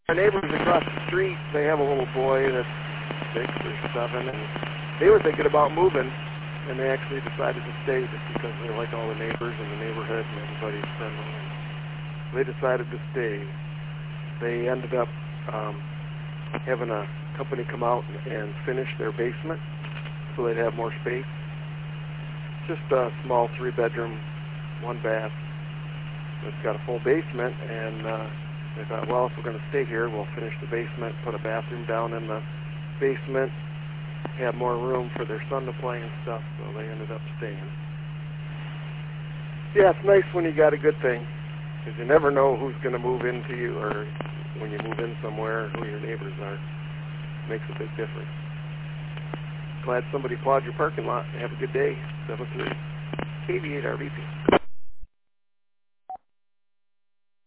Our neighbors across the street, they have a little boy that's 6 or 7, and they were thinking about moving, and they actually decided to stay just because they like all the neighbors in the neighborhood and everybody's friendly. They decided to stay. They ended up having a company come out and finish their basement so they'd have more space. Just a small 3-bedroom, 1 bath. It's got a full basement, and they thought, well, if we're going to stay here, we'll finish the basement, put a bathroom down in the basement, have more room for their son to play and stuff, so they ended up staying. Yeah, it's nice when you got a good thing, because you never know who's going to move into you, or when you move in somewhere, who your neighbors are. It makes a big difference. Glad somebody plowed your parking lot. Have a good day. 7-3. 88 RVP.